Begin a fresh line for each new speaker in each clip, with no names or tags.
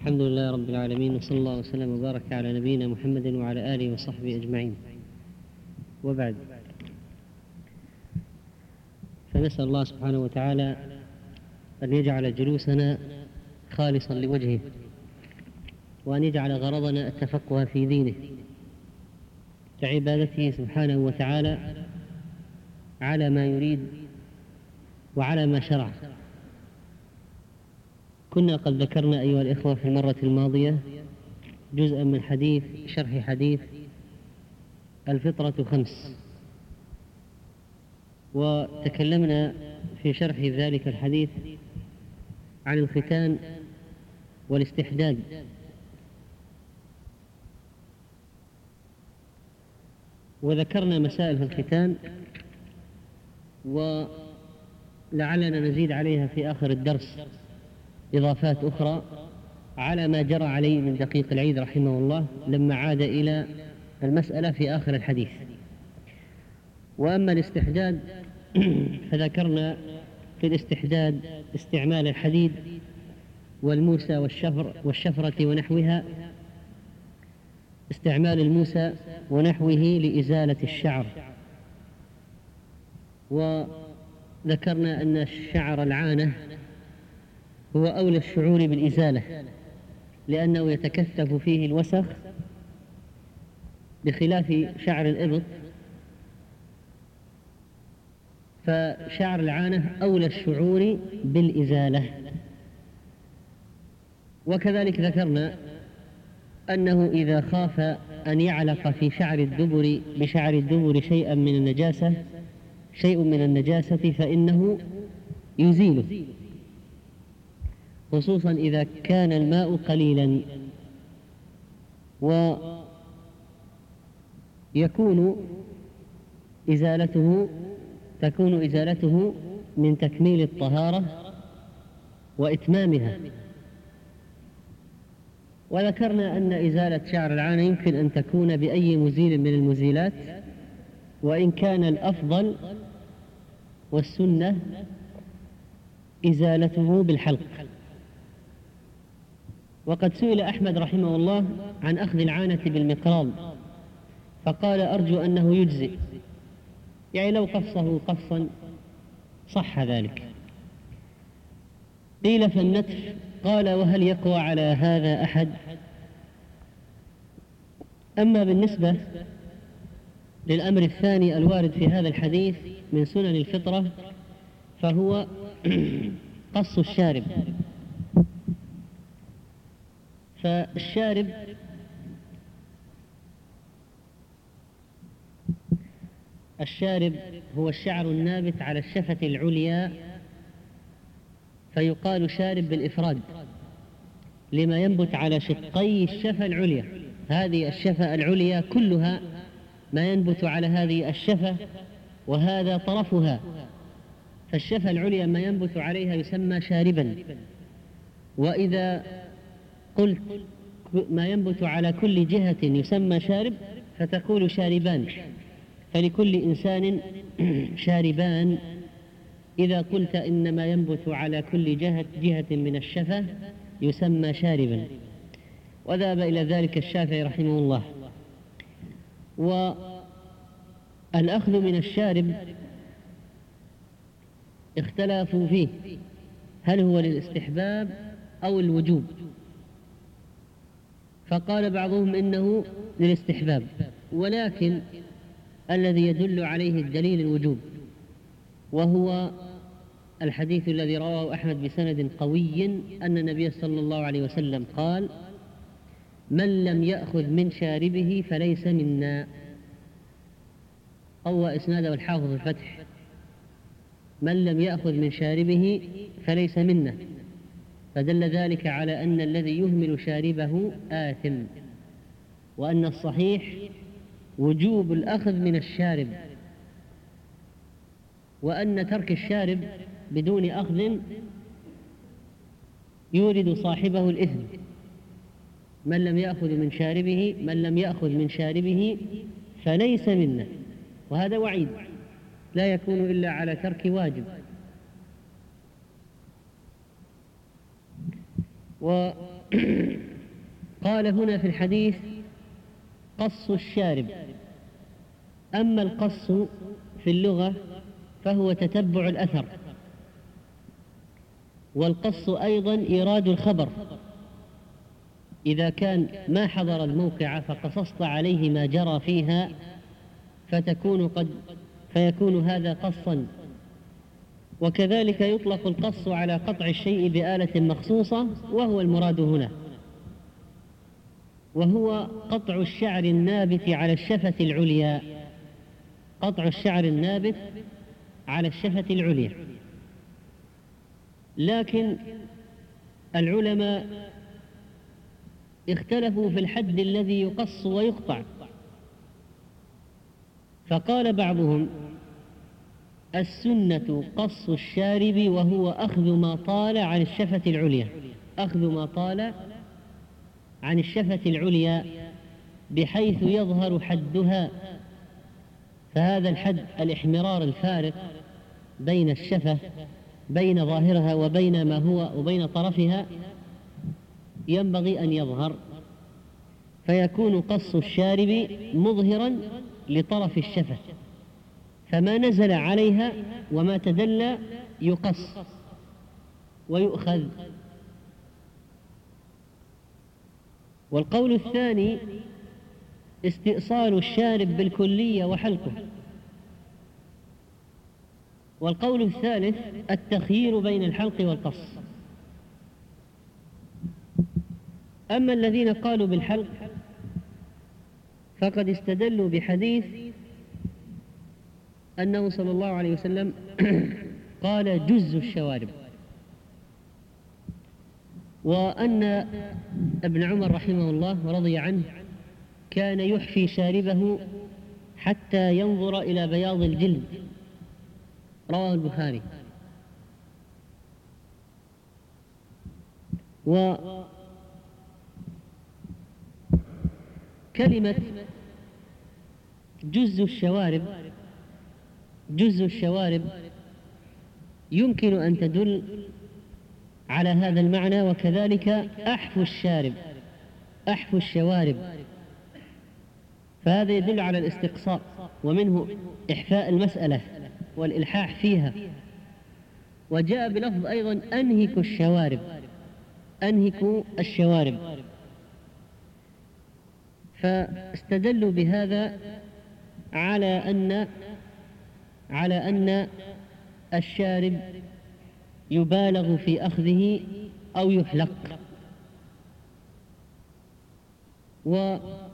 الحمد لله رب العالمين، وصلى الله وسلم وبارك على نبينا محمد وعلى آله وصحبه أجمعين، وبعد. فنسأل الله سبحانه وتعالى أن يجعل جلوسنا خالصا لوجهه، وأن يجعل غرضنا التفقه في دينه كعبادته سبحانه وتعالى على ما يريد وعلى ما شرع. كنا قد ذكرنا أيها الإخوة في المرة الماضية جزءا من شرح حديث الفطرة 5، وتكلمنا في شرح ذلك الحديث عن الختان والاستحداد، وذكرنا مسائل في الختان، ولعلنا نزيد عليها في آخر الدرس إضافات أخرى على ما جرى عليه من دقيق العيد رحمه الله لما عاد إلى المسألة في آخر الحديث. وأما الاستحداد فذكرنا في الاستحداد استعمال الحديد والموسى والشفرة ونحوها، استعمال الموسى ونحوه لإزالة الشعر. وذكرنا أن الشعر العانة هو أولى الشعور بالإزالة، لأنه يتكثف فيه الوسخ بخلاف شعر الإبط، فشعر العانة أولى الشعور بالإزالة. وكذلك ذكرنا أنه إذا خاف أن يعلق في بشعر الدبر شيء من النجاسة فإنه يزيله، خصوصا إذا كان الماء قليلا، تكون إزالته من تكميل الطهارة وإتمامها. وذكرنا أن إزالة شعر العانة يمكن أن تكون بأي مزيل من المزيلات، وإن كان الأفضل والسنة إزالته بالحلق. وقد سئل أحمد رحمه الله عن أخذ العانة بالمقراض، فقال أرجو أنه يجزئ، يعني لو قصه قصا صح ذلك. قيل فالنتف، قال وهل يقوى على هذا أحد؟ أما بالنسبة للأمر الثاني الوارد في هذا الحديث من سنن الفطرة فهو قص الشارب. فالشارب هو الشعر النابت على الشفة العليا، فيقال شارب بالإفراد لما ينبت على شقي الشفة العليا. هذه الشفة العليا كلها ما ينبت على هذه الشفة، وهذا طرفها، فالشفة العليا ما ينبت عليها يسمى شاربا. وإذا قلت ما ينبت على كل جهة يسمى شارب فتقول شاربان، فلكل إنسان شاربان. إذا قلت إن ما ينبت على كل جهة من الشفة يسمى شاربا. وذهب إلى ذلك الشافعي رحمه الله. والأخذ من الشارب اختلفوا فيه، هل هو للاستحباب أو الوجوب؟ فقال بعضهم إنه للاستحباب، ولكن الذي يدل عليه الدليل الوجوب، وهو الحديث الذي رواه أحمد بسند قوي أن النبي صلى الله عليه وسلم قال: من لم يأخذ من شاربه فليس منا. قوى إسناده الحافظ الفتح: من لم يأخذ من شاربه فليس منا، فدل ذلك على أن الذي يهمل شاربه آثم، وأن الصحيح وجوب الأخذ من الشارب، وأن ترك الشارب بدون أخذ يورد صاحبه الإثم. من لم يأخذ من شاربه فليس منا، وهذا وعيد لا يكون إلا على ترك واجب. قال هنا في الحديث قص الشارب. أما القص في اللغة فهو تتبع الأثر، والقص أيضا إيراد الخبر. إذا كان ما حضر الموقع فقصصت عليه ما جرى فيها فيكون هذا قصا. وكذلك يطلق القص على قطع الشيء بآلة مخصوصة، وهو المراد هنا، وهو قطع الشعر النابت على الشفة العليا. قطع الشعر النابت على الشفة العليا. لكن العلماء اختلفوا في الحد الذي يقص ويقطع، فقال بعضهم السنة قص الشارب، وهو أخذ ما طال عن الشفة العليا، أخذ ما طال عن الشفة العليا بحيث يظهر حدها. فهذا الحد الإحمرار الفارق بين الشفة، بين ظاهرها وبين طرفها، ينبغي أن يظهر، فيكون قص الشارب مظهرا لطرف الشفة، فما نزل عليها وما تدلى يقص ويؤخذ. والقول الثاني استئصال الشارب بالكلية وحلقه. والقول الثالث التخيير بين الحلق والقص. أما الذين قالوا بالحلق فقد استدلوا بحديث أنه صلى الله عليه وسلم قال جز الشوارب، وأن ابن عمر رحمه الله ورضي عنه كان يحفي شاربه حتى ينظر إلى بياض الجلد، رواه البخاري. وكلمة جز الشوارب يمكن أن تدل على هذا المعنى، وكذلك أحفو الشوارب، فهذا يدل على الاستقصاء، ومنه إحفاء المسألة والإلحاح فيها. وجاء بلفظ أيضا أنهكوا الشوارب، فاستدلوا بهذا على أن الشارب يبالغ في أخذه أو يحلق. وجاء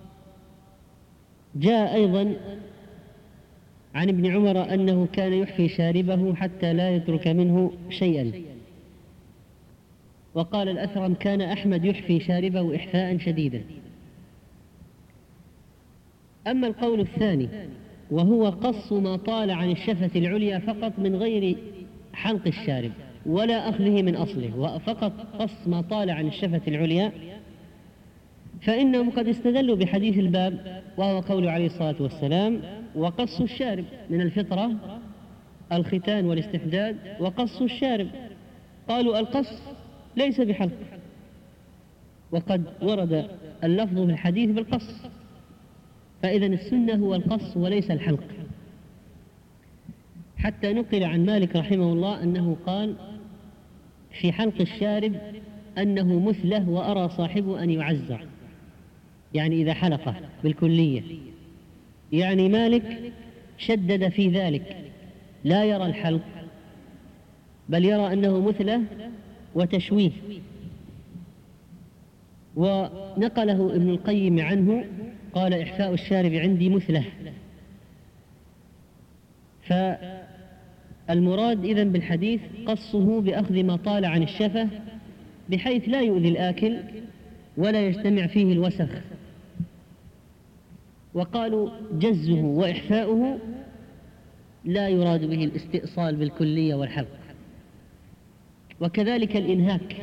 أيضا عن ابن عمر أنه كان يحفي شاربه حتى لا يترك منه شيئا. وقال الأثرم كان أحمد يحفي شاربه إحفاء شديدا. أما القول الثاني وهو قص ما طال عن الشفة العليا فقط من غير حلق الشارب ولا أخذه من أصله، وفقط قص ما طال عن الشفة العليا، فإنهم قد استدلوا بحديث الباب، وهو قول عليه الصلاة والسلام وقص الشارب من الفطرة الختان والاستحداد وقص الشارب. قالوا القص ليس بحلق، وقد ورد اللفظ في الحديث بالقص، فإذا السنة هو القص وليس الحلق. حتى نقل عن مالك رحمه الله أنه قال في حلق الشارب أنه مثله، وأرى صاحبه أن يعزر، يعني إذا حلقه بالكلية. يعني مالك شدد في ذلك، لا يرى الحلق بل يرى أنه مثله وتشويه. ونقله ابن القيم عنه قال إحفاء الشارب عندي مثله. فالمراد إذن بالحديث قصه بأخذ ما طال عن الشفة بحيث لا يؤذي الآكل ولا يجتمع فيه الوسخ. وقالوا جزه وإحفاؤه لا يراد به الاستئصال بالكلية والحلق. وكذلك الإنهاك،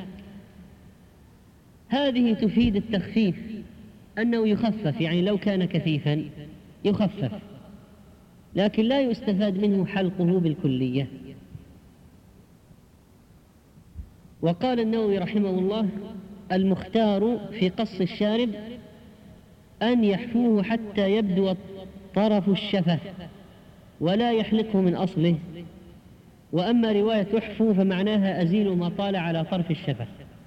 هذه تفيد التخفيف، أنه يخفف، يعني لو كان كثيفا يخفف، لكن لا يستفاد منه حلقه بالكلية.
وقال النووي رحمه الله
المختار في قص الشارب أن يحفوه حتى يبدو طرف الشفة ولا يحلقه من أصله. وأما رواية احفوا فمعناها أزيل ما طال على طرف الشفة.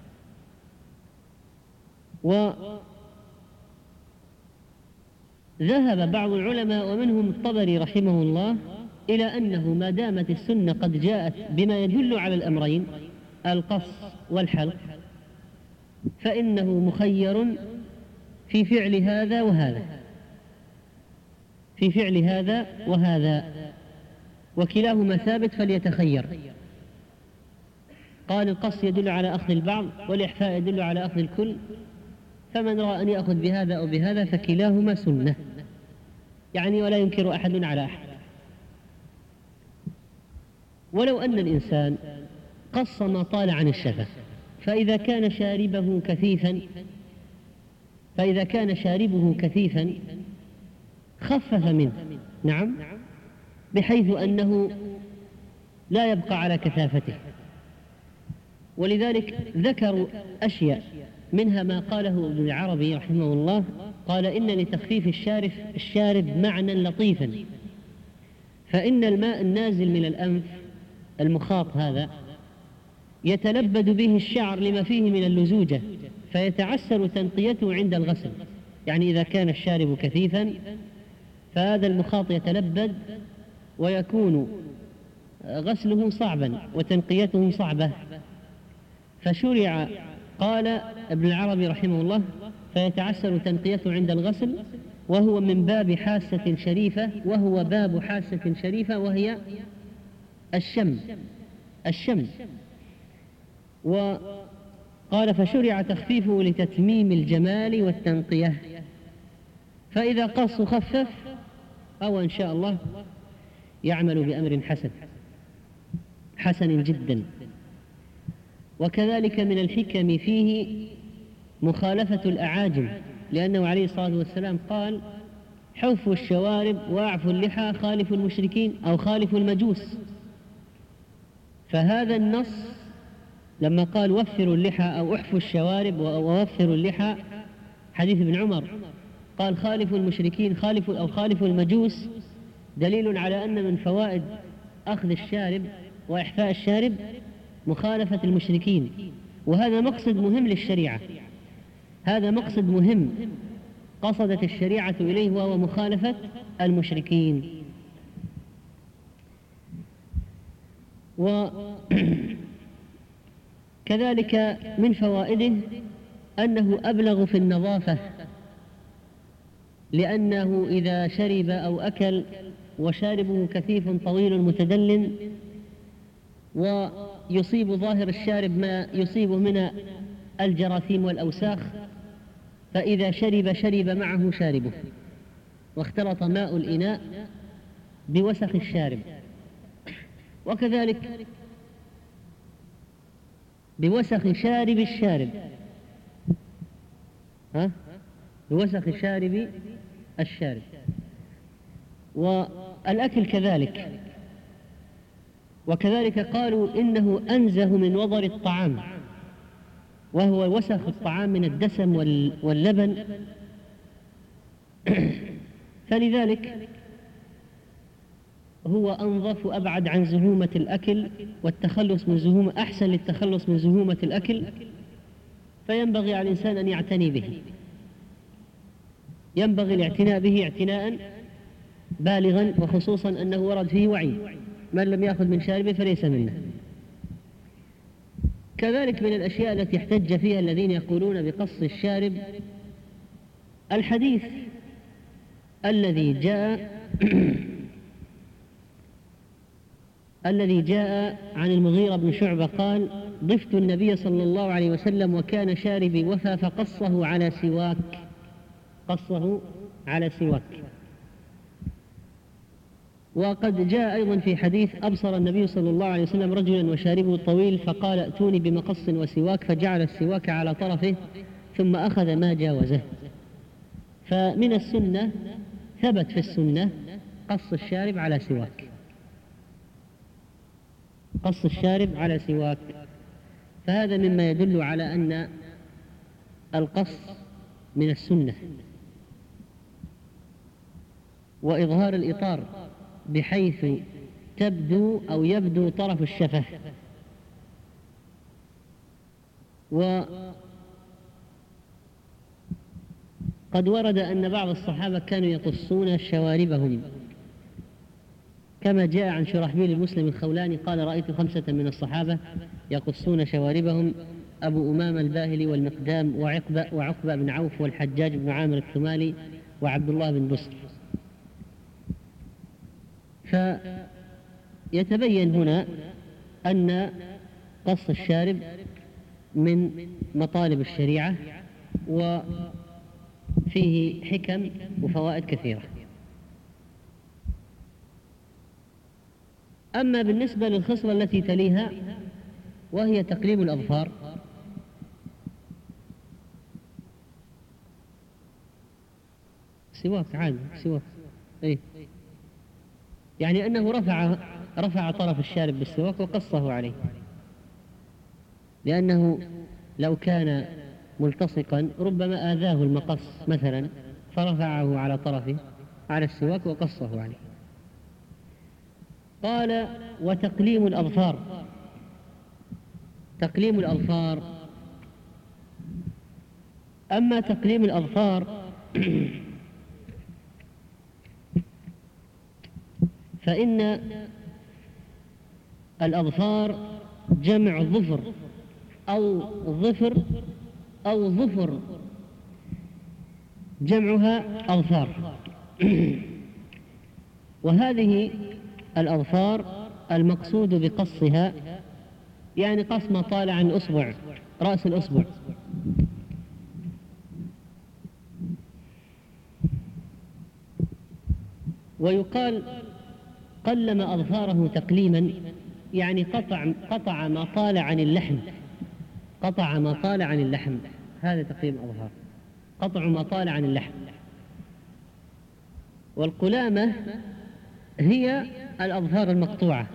وذهب بعض العلماء ومنهم الطبري رحمه الله إلى أنه ما دامت السنة قد جاءت بما يدل على الأمرين القص والحلق فإنه مخير في فعل هذا وهذا، في فعل هذا وهذا، وكلاهما ثابت فليتخير. قال القص يدل على أخذ البعض والإحفاء يدل على أخذ الكل، فمن رأى أن يأخذ بهذا أو بهذا فكلاهما سنة، يعني ولا ينكر أحد على أحد. ولو أن الإنسان قص ما طال عن الشفة فإذا كان شاربه كثيفا خفف منه، نعم، بحيث أنه لا يبقى على كثافته. ولذلك ذكروا أشياء منها ما قاله ابن العربي رحمه الله، قال إن لتخفيف الشارب معنى لطيفا، فإن الماء النازل من الأنف المخاط هذا يتلبد به الشعر لما فيه من اللزوجة فيتعسر تنقيته عند الغسل. يعني إذا كان الشارب كثيفا فهذا المخاط يتلبد ويكون غسله صعبا وتنقيته صعبة، فشرع، قال ابن العربي رحمه الله، فيتعسر تنقيته عند الغسل، وهو من باب حاسة شريفة، وهو باب حاسة شريفة وهي الشم. وقال فشرع تخفيفه لتتميم الجمال والتنقية، فإذا قص خفف أو إن شاء الله يعمل بأمر حسن جدا. وكذلك من الحكم فيه مخالفة الأعاجم، لأنه عليه الصلاة والسلام قال حفوا الشوارب وأعفوا اللحى خالفوا المشركين أو خالفوا المجوس. فهذا النص لما قال وفروا اللحى أو احفوا الشوارب ووفروا اللحى، حديث ابن عمر قال خالفوا المشركين خالفوا المجوس، دليل على أن من فوائد أخذ الشارب وإحفاء الشارب مخالفة المشركين، وهذا مقصد مهم للشريعة، هذا مقصد مهم قصدت الشريعة إليه وهو مخالفة المشركين. وكذلك من فوائده أنه أبلغ في النظافة، لأنه إذا شرب أو أكل وشاربه كثيف طويل متدل ويصيب ظاهر الشارب ما يصيبه من الجراثيم والأوساخ، فإذا شرب معه شاربه واختلط ماء الإناء بوسخ الشارب. وكذلك بوسخ شارب الشارب، بوسخ شارب الشارب. والأكل كذلك. وكذلك قالوا إنه أنزه من وضر الطعام، وهو وسخ الطعام من الدسم واللبن، فلذلك هو أنظف وأبعد عن زهومة الأكل، والتخلص من زهومة أحسن للتخلص من زهومة الأكل، فينبغي على الإنسان أن يعتني به، ينبغي الاعتناء به اعتناء بالغا، وخصوصا أنه ورد فيه وعيد من لم يأخذ من شاربه فليس منه. كذلك من الأشياء التي احتج فيها الذين يقولون بقص الشارب الحديث الذي جاء عن المغيرة بن شعبة قال ضفت النبي صلى الله عليه وسلم وكان شاربي وفى فقصه على سواك. وقد جاء أيضا في حديث أبصر النبي صلى الله عليه وسلم رجلا وشاربه طويل فقال ائتوني بمقص وسواك، فجعل السواك على طرفه ثم أخذ ما جاوزه. فمن السنة ثبت في السنة قص الشارب على سواك، فهذا مما يدل على أن القص من السنة، وإظهار الإطار بحيث تبدو أو يبدو طرف الشفة. وقد ورد أن بعض الصحابة كانوا يقصون شواربهم، كما جاء عن شرحبيل المسلم الخولاني قال: رأيت 5 من الصحابة يقصون شواربهم: أبو أمامة الباهلي والمقدام وعقبة بن عوف والحجاج بن عامر الثمالي وعبد الله بن بسر. فيتبين هنا أن قص الشارب من مطالب الشريعة، وفيه حكم وفوائد كثيرة. أما بالنسبة للخصلة التي تليها وهي تقليم الأظفار، سواك عادي، سواك يعني أنه رفع طرف الشارب بالسواك وقصه عليه، لأنه لو كان ملتصقا ربما آذاه المقص مثلا، فرفعه على طرفه على السواك وقصه عليه. قال: وتقليم الأظفار. تقليم الأظفار، أما تقليم الأظفار فإن الأظفار جمع ظفر أو ظفر أو ظفر، جمعها أظفار. وهذه الأظفار المقصود بقصها يعني قص ما طال عن الأصبع، رأس الأصبع. ويقال قلم أظفاره تقليما، يعني قطع ما طال عن اللحم، قطع ما طال عن اللحم، هذا تقليم أظفار، قطع ما طال عن اللحم. والقلامة هي الأظفار المقطوعة،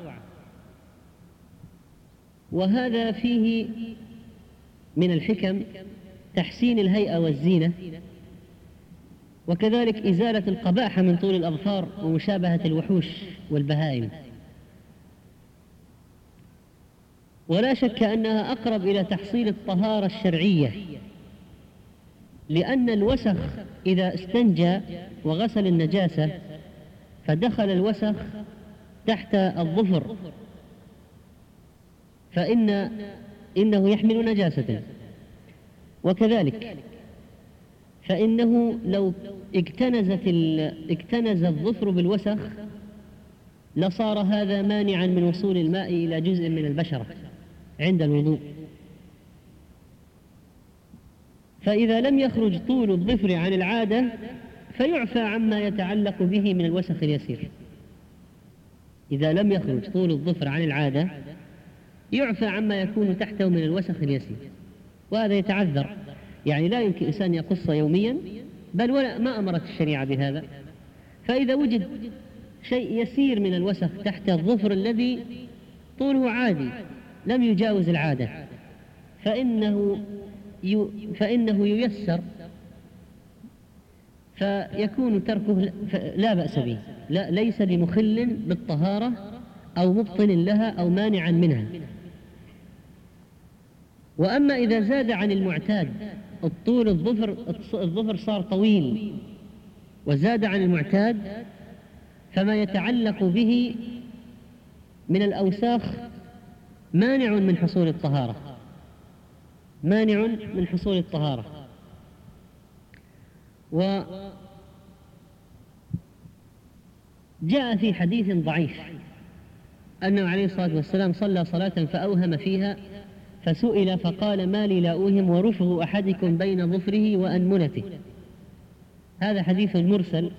وهذا فيه من الحكم تحسين الهيئة والزينة، وكذلك إزالة القباحة من طول الأظفار ومشابهة الوحوش والبهائم. ولا شك أنها أقرب إلى تحصيل الطهارة الشرعية، لأن الوسخ إذا استنجى وغسل النجاسة فدخل الوسخ تحت الظفر فإنه يحمل نجاسة. وكذلك فإنه لو اكتنز الظفر بالوسخ لصار هذا مانعا من وصول الماء إلى جزء من البشرة عند الوضوء. فإذا لم يخرج طول الظفر عن العادة فيعفى عما يتعلق به من الوسخ اليسير. إذا لم يخرج طول الظفر عن العادة يعفى عما يكون تحته من الوسخ اليسير، وهذا يتعذر، يعني لا يمكن إنسان يقص يوميا، بل ولا ما أمرت الشريعة بهذا. فإذا وجد شيء يسير من الوسخ تحت الظفر الذي طوله عادي لم يجاوز العادة فإنه ييسر، فيكون تركه لا بأس به، ليس بمخل بالطهارة أو مبطل لها أو مانعا منها. وأما إذا زاد عن المعتاد الطول، الظفر صار طويل وزاد عن المعتاد، فما يتعلق به من الأوساخ مانع من حصول الطهارة، مانع من حصول الطهارة. وجاء في حديث ضعيف أنه عليه الصلاة والسلام صلى صلاة فأوهم فيها فسئل فقال: ما لي لا أوهم ورفغ أحدكم بين ظفره وأنملته. هذا حديث مرسل.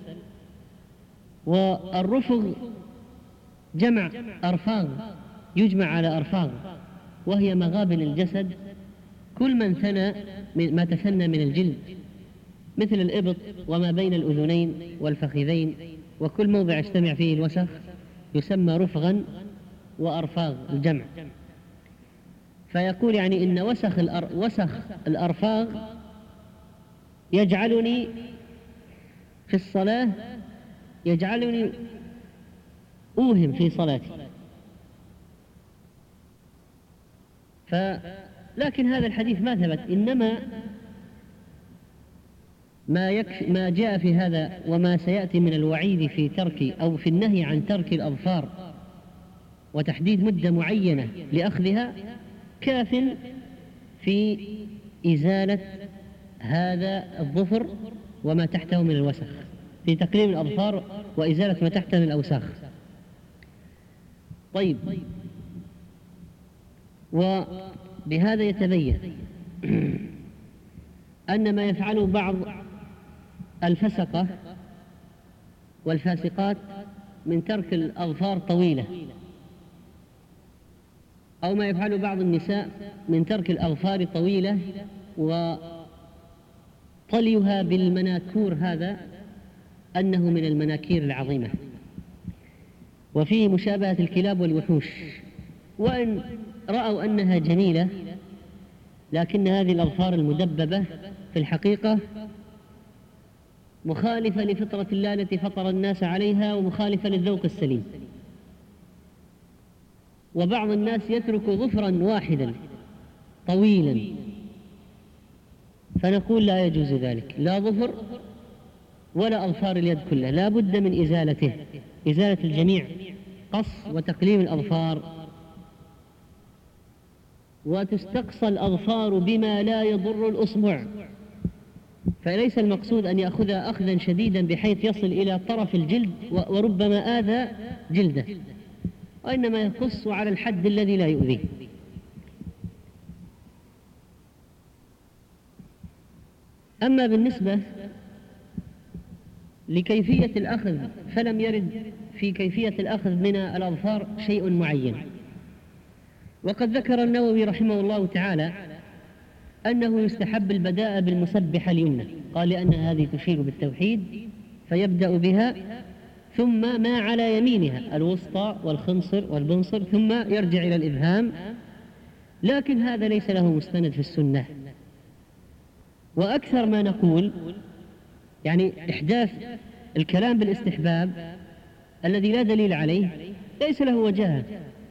والرفغ جمع أرفاغ، يجمع على أرفاغ، وهي مغابن الجسد، كل ما تثنى من الجلد، مثل الإبط وما بين الأذنين والفخذين، وكل موضع يجتمع فيه الوسخ يسمى رفغا وأرفاغ الجمع. فيقول يعني إن وسخ الأرفاغ يجعلني في الصلاة، يجعلني أوهم في صلاتي. لكن هذا الحديث ما ثبت، إنما ما جاء في هذا وما سيأتي من الوعيد في ترك أو في النهي عن ترك الأظفار وتحديد مدة معينة لأخذها كاف في إزالة هذا الظفر وما تحته من الوسخ، في تقليم الأظفار وإزالة ما تحته من الأوساخ. طيب، وبهذا يتبين أن ما يفعله بعض الفسقة والفاسقات من ترك الأظفار طويلة، أو ما يفعله بعض النساء من ترك الأظفار طويلة وطليها بالمناكور، هذا أنه من المناكير العظيمة وفيه مشابهة الكلاب والوحوش. وإن رأوا أنها جميلة، لكن هذه الأظفار المدببة في الحقيقة مخالفة لفطرة الله التي فطر الناس عليها، ومخالفة للذوق السليم. وبعض الناس يترك ظفرا واحدا طويلا، فنقول لا يجوز ذلك، لا ظفر ولا أظفار اليد كلها، لا بد من إزالته، إزالة الجميع، قص وتقليم الأظفار. وتستقصى الأظفار بما لا يضر الأصبع، فليس المقصود أن يأخذها أخذا شديدا بحيث يصل إلى طرف الجلد وربما آذى جلده، وإنما يقص على الحد الذي لا يؤذيه. أما بالنسبة لكيفية الأخذ فلم يرد في كيفية الأخذ من الأظفار شيء معين. وقد ذكر النووي رحمه الله تعالى أنه يستحب البداء بالمسبحة اليمنى، قال لأن هذه تشير بالتوحيد فيبدأ بها، ثم ما على يمينها الوسطى والخنصر والبنصر، ثم يرجع إلى الإبهام. لكن هذا ليس له مستند في السنة. وأكثر ما نقول يعني إحداث الكلام بالاستحباب الذي لا دليل عليه ليس له وجاهة،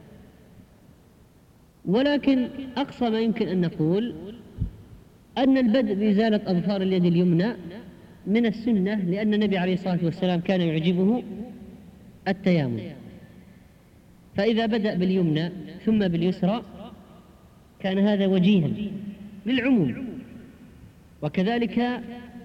ولكن أقصى ما يمكن أن نقول أن البدء بإزالة أظفار اليد اليمنى من السنة، لأن النبي عليه الصلاة والسلام كان يعجبه التيامن، فإذا بدأ باليمنى ثم باليسرى كان هذا وجيها للعموم. وكذلك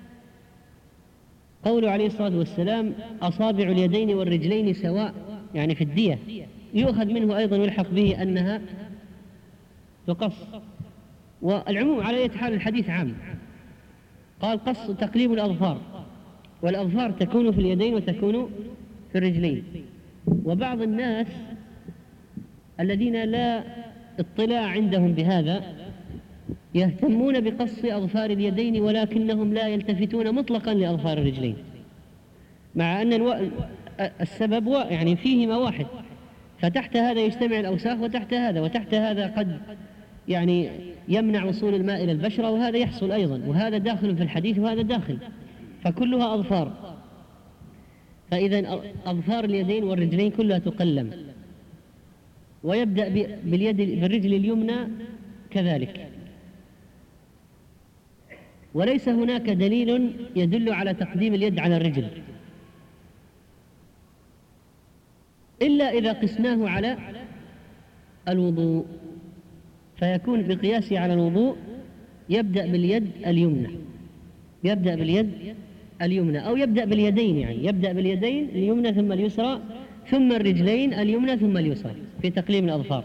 قوله عليه الصلاة والسلام أصابع اليدين والرجلين سواء، يعني في الدية، يؤخذ منه أيضا ويلحق به أنها تقص. والعموم على أي حال الحديث عام، قال قص تقليم الأظفار، والأظفار تكون في اليدين وتكون في الرجلين. وبعض الناس الذين لا اطلاع عندهم بهذا يهتمون بقص أظفار اليدين، ولكنهم لا يلتفتون مطلقا لأظفار الرجلين، مع أن السبب يعني فيهما واحد، فتحت هذا يجتمع الأوساخ وتحت هذا، وتحت هذا قد يعني يمنع وصول الماء إلى البشرة، وهذا يحصل أيضا، وهذا داخل في الحديث وهذا داخل، فكلها أظفار. فإذا أظفار اليدين والرجلين كلها تقلم، ويبدأ بالرجل اليمنى كذلك. وليس هناك دليل يدل على تقديم اليد على الرجل إلا إذا قسناه على الوضوء، فيكون بقياسه على الوضوء يبدأ باليد اليمنى، يبدأ باليد اليمنى، أو يبدأ باليدين، يعني يبدأ باليدين اليمنى ثم اليسرى، ثم الرجلين اليمنى ثم اليسرى في تقليم الأظفار.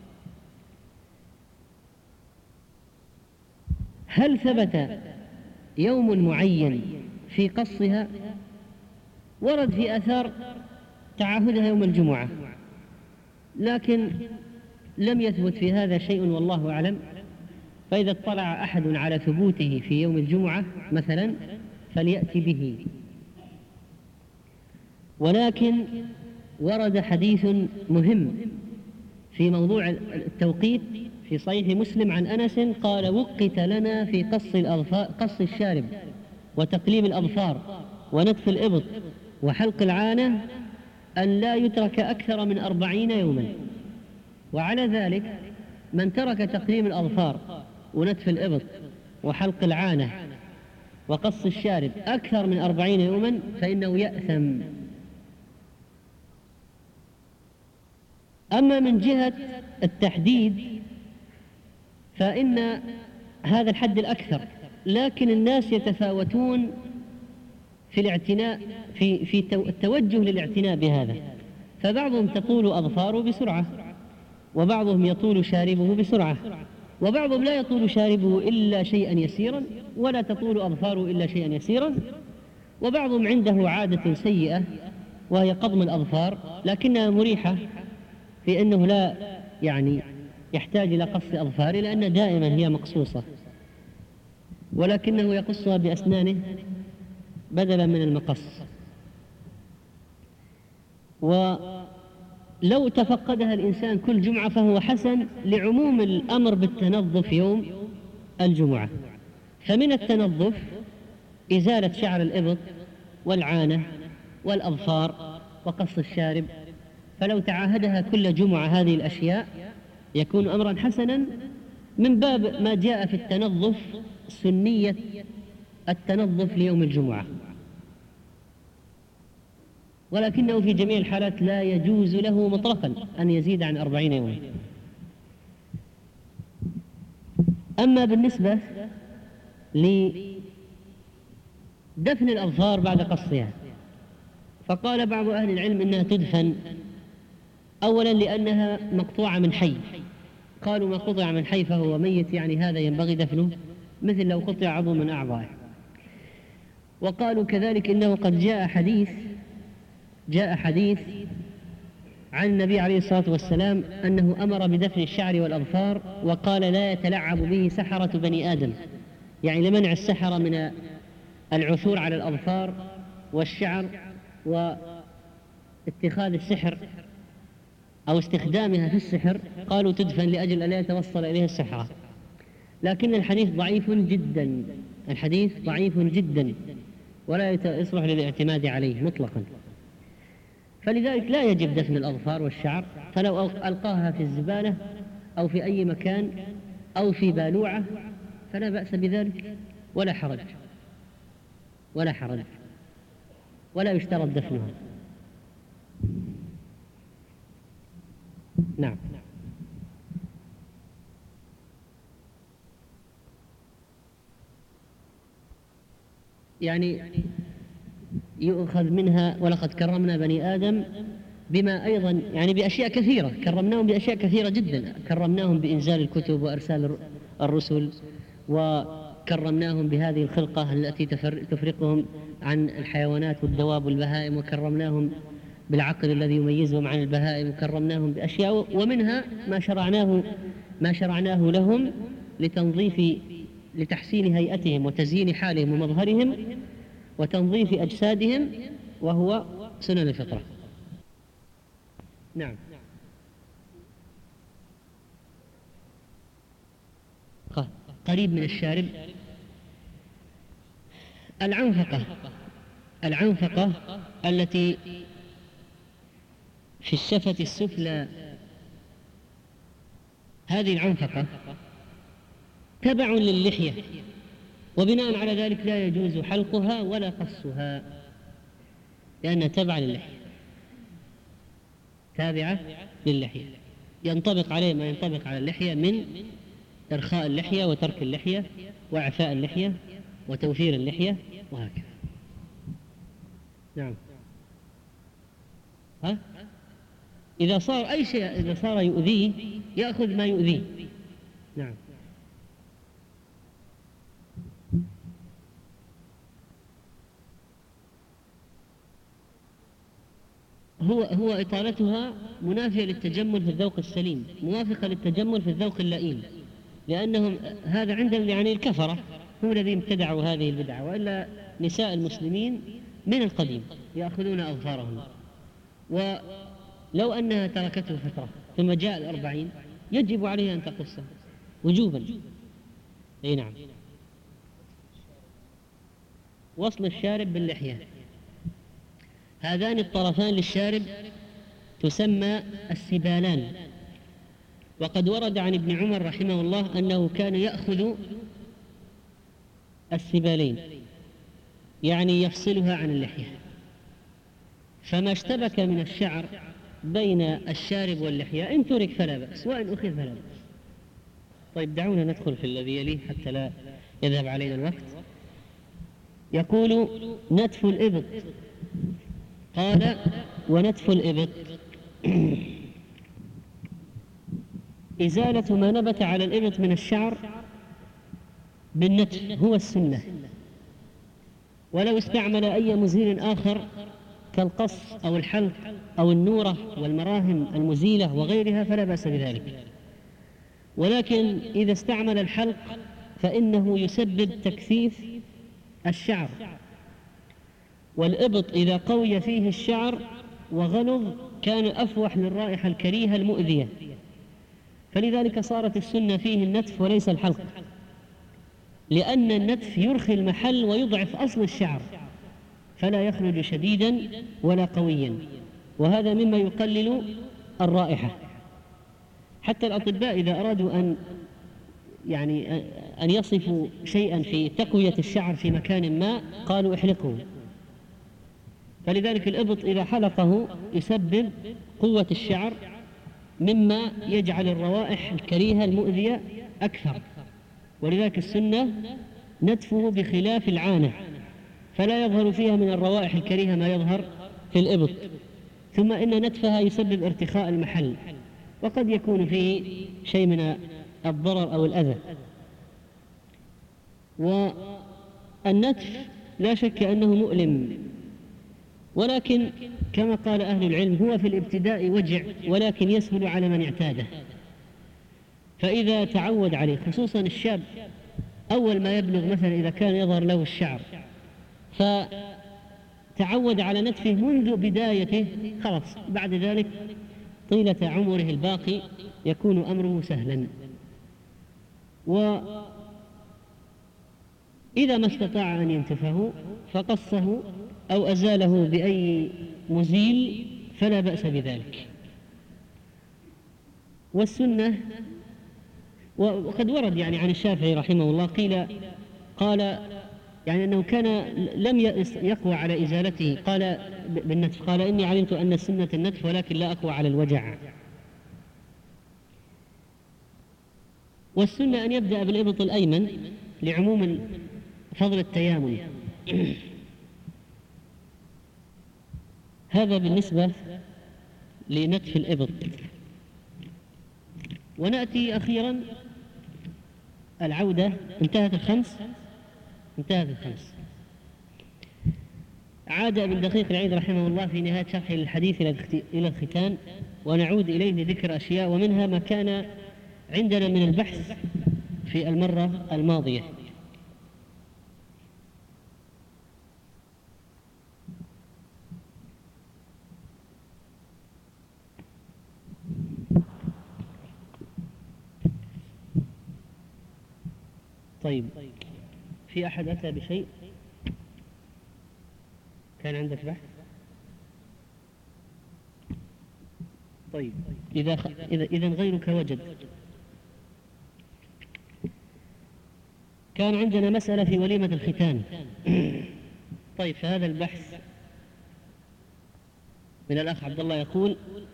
هل ثبت يوم معين في قصها؟ ورد في آثار تعاهدها يوم الجمعة، لكن لم يثبت في هذا شيء والله أعلم. فإذا اطلع أحد على ثبوته في يوم الجمعة مثلا فليأتي به. ولكن ورد حديث مهم في موضوع التوقيت في صحيح مسلم عن أنس قال: وقت لنا في قص الشارب وتقليم الأظفار ونتف الإبط وحلق العانة أن لا يترك أكثر من 40 يوما. وعلى ذلك من ترك تقليم الأظفار ونتف الإبط وحلق العانة وقص الشارب أكثر من 40 يوما فإنه يأثم. أما من جهة التحديد فإن هذا الحد الأكثر، لكن الناس يتفاوتون في الاعتناء في التوجه للاعتناء بهذا، فبعضهم تطول أظفاره بسرعة، وبعضهم يطول شاربه بسرعة، وبعضهم لا يطول شاربه إلا شيئا يسيرا ولا تطول أظفاره إلا شيئا يسيرا، وبعضهم عنده عادة سيئة وهي قضم الأظفار لكنها مريحة في أنه لا يحتاج إلى قص أظفاره لأن دائما هي مقصوصة، ولكنه يقصها بأسنانه بدلا من المقص. ولو تفقدها الإنسان كل جمعة فهو حسن لعموم الأمر بالتنظف يوم الجمعة. فمن التنظف إزالة شعر الإبط والعانة والأظفار وقص الشارب، فلو تعاهدها كل جمعة هذه الأشياء يكون أمرا حسنا من باب ما جاء في التنظف سنية التنظف ليوم الجمعة، ولكنه في جميع الحالات لا يجوز له مطلقا أن يزيد عن 40 يوما. أما بالنسبة لدفن الأظفار بعد قصها فقال بعض أهل العلم إنها تدفن أولا لأنها مقطوعة من حي، قالوا ما قطع من حي فهو ميت، هذا ينبغي دفنه مثل لو قطع عضو من أعضائه. وقالوا كذلك إنه قد جاء حديث عن النبي عليه الصلاة والسلام أنه أمر بدفن الشعر والأظفار وقال لا يتلعب به سحرة بني آدم، لمنع السحرة من العثور على الأظفار والشعر واتخاذ السحر أو استخدامها في السحر، قالوا تدفن لأجل أن لا يتوصل إليها السحرة. لكن الحديث ضعيف جدا ولا يصلح للاعتماد عليه مطلقا، فلذلك لا يجب دفن الأظفار والشعر، فلو ألقاها في الزبالة أو في أي مكان أو في بالوعة فلا بأس بذلك ولا حرج ولا يشترط دفنها. نعم. يؤخذ منها ولقد كرمنا بني آدم بما أيضا بأشياء كثيرة، كرمناهم بأشياء كثيرة جدا، كرمناهم بإنزال الكتب وإرسال الرسل، وكرمناهم بهذه الخلقة التي تفرقهم عن الحيوانات والدواب والبهائم، وكرمناهم بالعقل الذي يميزهم عن البهائم، وكرمناهم بأشياء ومنها ما شرعناه لهم لتحسين هيئتهم وتزيين حالهم ومظهرهم وتنظيف أجسادهم، وهو سنن الفطرة. نعم. قريب من الشارب العنفقة التي في الشفة السفلى، هذه العنفقة تبع للحية، وبناء على ذلك لا يجوز حلقها ولا قصها لأنها تابعة للحية، ينطبق عليه ما ينطبق على اللحية من إرخاء اللحية وترك اللحية وإعفاء اللحية وتوفير اللحية وهكذا. نعم. إذا صار أي شيء إذا صار يؤذيه يأخذ ما يؤذيه. نعم. هو إطالتها منافية للتجمل في الذوق السليم، موافقة للتجمل في الذوق اللئيم، لأنهم هذا عندهم الكفرة هم الذين ابتدعوا هذه البدعة، وإلا نساء المسلمين من القديم يأخذون أظفارهم، ولو أنها تركته فترة ثم جاء 40 يجب عليها أن تقصه وجوبا. أي نعم. وصل الشارب باللحية. هذان الطرفان للشارب تسمى السبالان. وقد ورد عن ابن عمر رحمه الله أنه كان يأخذ السبالين، يعني يفصلها عن اللحية، فما اشتبك من الشعر بين الشارب واللحية إن ترك فلا بأس، وإن أخذ فلا بأس. طيب دعونا ندخل في الذي يليه حتى لا يذهب علينا الوقت. يقول نتف الإبط. قال ونتف الإبط إزالة ما نبت على الإبط من الشعر بالنتف هو السنة، ولو استعمل أي مزيل آخر كالقص أو الحلق أو النورة والمراهم المزيلة وغيرها فلا بأس بذلك. ولكن إذا استعمل الحلق فإنه يسبب تكثيف الشعر، والإبط إذا قوي فيه الشعر وغلظ كان أفوح للرائحة الكريهة المؤذية، فلذلك صارت السنة فيه النتف وليس الحلق، لأن النتف يرخي المحل ويضعف أصل الشعر فلا يخرج شديدا ولا قويا، وهذا مما يقلل الرائحة. حتى الأطباء إذا أرادوا أن يصفوا شيئا في تقوية الشعر في مكان ما قالوا احلقه. فلذلك الإبط إذا حلقه يسبب قوة الشعر مما يجعل الروائح الكريهة المؤذية أكثر، ولذلك السنة نتفه بخلاف العانة، فلا يظهر فيها من الروائح الكريهة ما يظهر في الإبط. ثم إن نتفها يسبب ارتخاء المحل، وقد يكون فيه شيء من الضرر أو الأذى. والنتف لا شك أنه مؤلم، ولكن كما قال أهل العلم هو في الابتداء وجع، ولكن يسهل على من اعتاده. فإذا تعود عليه، خصوصا الشاب أول ما يبلغ مثلا إذا كان يظهر له الشعر فتعود على نتفه منذ بدايته، خلاص بعد ذلك طيلة عمره الباقي يكون أمره سهلا. وإذا ما استطاع أن ينتفه فقصه أو أزاله بأي مزيل فلا بأس بذلك. والسنة، وقد ورد عن الشافعي رحمه الله قال أنه كان لم يقوى على إزالته، قال بالنتف، قال إني علمت أن السنة النتف ولكن لا أقوى على الوجع. والسنة أن يبدأ بالإبط الأيمن لعموم فضل التيامن. هذا بالنسبة لنتف الإبط. ونأتي أخيرا العودة. انتهت الخمس. عاد ابن دقيق العيد رحمه الله في نهاية شرحه للحديث إلى الختان، ونعود إليه لذكر أشياء، ومنها ما كان عندنا من البحث في المرة الماضية. طيب، في أحد أتى بشيء؟ كان عندك بحث؟ طيب، إذا غيرك وجد. كان عندنا مسألة في وليمة الختان. طيب، فهذا البحث من الأخ عبد الله يقول: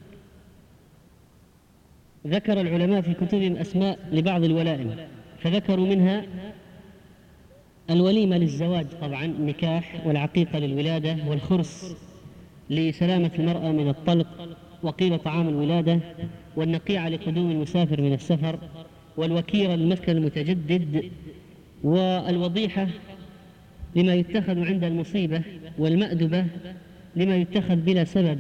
ذكر العلماء في كتبهم أسماء لبعض الولائم، فذكروا منها الوليمة للزواج، طبعا النكاح، والعقيقة للولادة، والخرس لسلامة المرأة من الطلق، وقيل طعام الولادة، والنقيعة لقدوم المسافر من السفر، والوكيرة للمسكن المتجدد، والوضيحة لما يتخذ عند المصيبة، والمأدبة لما يتخذ بلا سبب،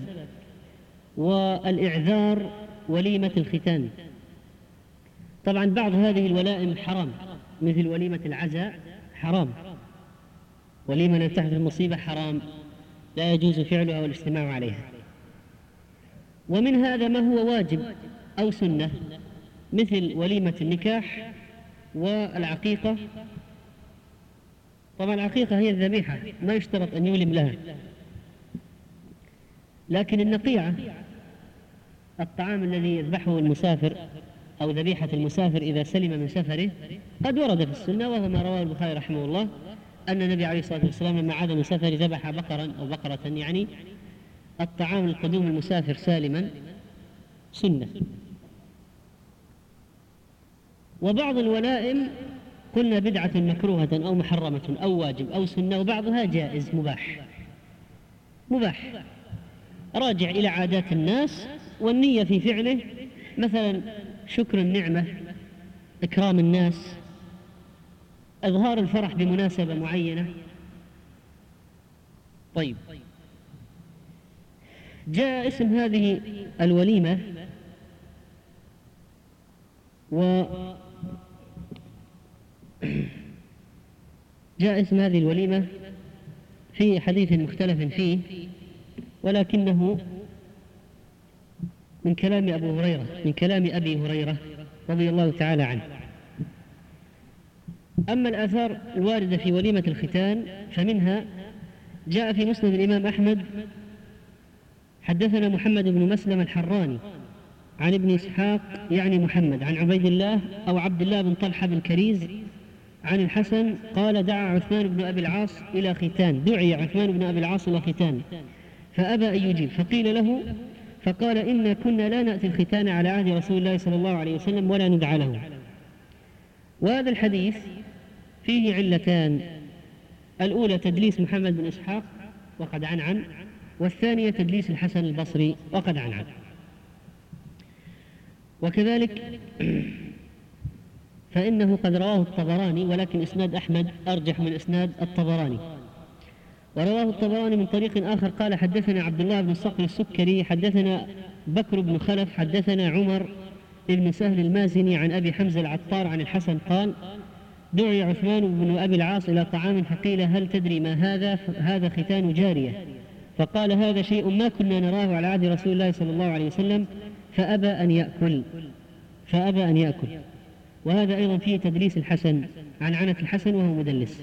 والإعذار وليمة الختان. طبعا بعض هذه الولائم حرام، مثل وليمة العزاء حرام، وليمة لا تحدث المصيبة حرام، لا يجوز فعلها والاجتماع عليها. ومن هذا ما هو واجب أو سنة، مثل وليمة النكاح والعقيقة طبعا العقيقة هي الذبيحة، ما يشترط أن يولم لها، لكن النقيعة الطعام الذي يذبحه المسافر أو ذبيحة المسافر إذا سلم من سفره قد ورد في السنة، وهو ما رواه البخاري رحمه الله أن النبي عليه الصلاة والسلام لما عاد من سفر ذبح بقرا أو بقرة، يعني الطعام القدوم المسافر سالما سنة. وبعض الولائم قلنا بدعة مكروهة أو محرمة أو واجب أو سنة، وبعضها جائز مباح راجع إلى عادات الناس والنية في فعله، مثلا شكر النعمة، إكرام الناس، إظهار الفرح بمناسبة معينة. طيب، جاء اسم هذه الوليمة في حديث مختلف فيه، ولكنه من كلام أبي هريرة رضي الله تعالى عنه. أما الآثار الواردة في وليمة الختان فمنها جاء في مسند الإمام أحمد حدثنا محمد بن مسلم الحراني عن ابن إسحاق يعني محمد عن عبيد الله أو عبد الله بن طلحة بن كريز عن الحسن قال دعا عثمان بن أبي العاص إلى ختان، دعي عثمان بن أبي العاص إلى ختان فأبى أن يجيب، فقيل له فقال إنا كنا لا نأتي الختان على عهد رسول الله صلى الله عليه وسلم ولا ندعى له. وهذا الحديث فيه علتان: الأولى تدليس محمد بن إسحاق وقد عنعن، والثانية تدليس الحسن البصري وقد عنعن. وكذلك فإنه قد رواه الطبراني، ولكن إسناد أحمد أرجح من إسناد الطبراني. ورواه الطبراني من طريق آخر قال حدثنا عبد الله بن الصقر السكري حدثنا بكر بن خلف حدثنا عمر بن سهل المازني عن أبي حمزة العطار عن الحسن قال دعي عثمان بن أبي العاص إلى طعام فقيل هل تدري ما هذا؟ هذا ختان جارية. فقال هذا شيء ما كنا نراه على عهد رسول الله صلى الله عليه وسلم فأبى أن يأكل. وهذا أيضا فيه تدليس الحسن عن عنة الحسن وهو مدلس.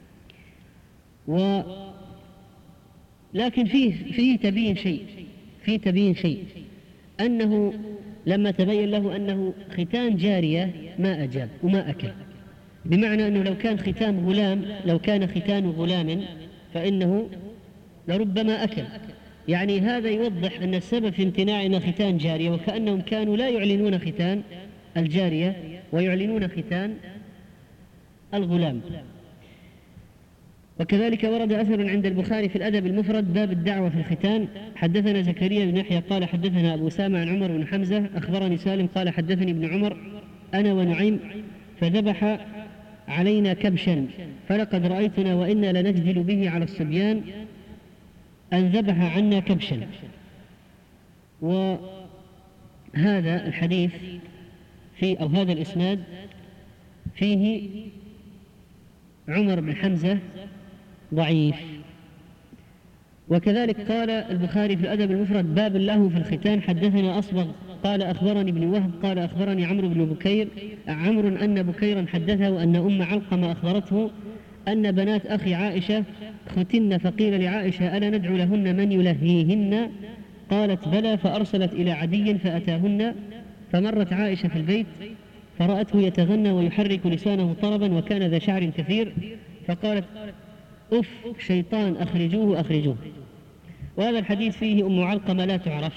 لكن فيه تبيين شيء أنه لما تبين له أنه ختان جارية ما أجاب وما أكل، بمعنى أنه لو كان ختان غلام فإنه لربما أكل. يعني هذا يوضح أن السبب في امتناعنا ختان جارية، وكأنهم كانوا لا يعلنون ختان الجارية ويعلنون ختان الغلام. وكذلك ورد أثر عند البخاري في الأدب المفرد باب الدعوة في الختان حدثنا زكريا بن يحيى قال حدثنا أبو سامة عن عمر بن حمزة أخبرني سالم قال حدثني ابن عمر أنا ونعيم فذبح علينا كبشا فلقد رأيتنا وإنا لنجدل به على الصبيان أن ذبح عنا كبشا. وهذا الحديث هذا الإسناد فيه عمر بن حمزة ضعيف. وكذلك قال البخاري في الأدب المفرد باب له في الختان حدثنا أصبغ قال أخبرني ابن وهب قال أخبرني عمرو أن بكيرا حدثه أن أم علقمة أخبرته أن بنات أخي عائشة ختن فقيل لعائشة ألا ندعو لهن من يلهيهن؟ قالت بلى، فأرسلت إلى عدي فأتاهن، فمرت عائشة في البيت فرأته يتغنى ويحرك لسانه طربا وكان ذا شعر كثير، فقالت أف شيطان أخرجوه. وهذا الحديث فيه أم علقمة لا تعرف